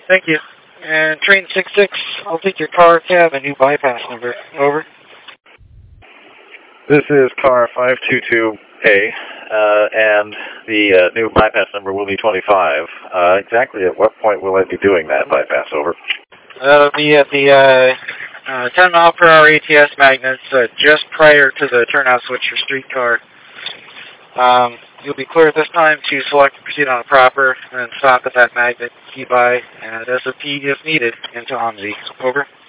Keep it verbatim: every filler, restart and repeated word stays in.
Thank you. And train six six, I'll take your car, cab, and new bypass number. Over. This is car five two two A, uh, and the uh, new bypass number will be twenty-five. Uh, exactly at what point will I be doing that bypass? Over. That'll be at the uh, uh, ten mile per hour A T S magnets uh, just prior to the turnout switch for streetcar. Um, you'll be clear at this time to select and proceed on a proper, and then stop at that magnet, key by, and S O P if needed into O M S I. Over.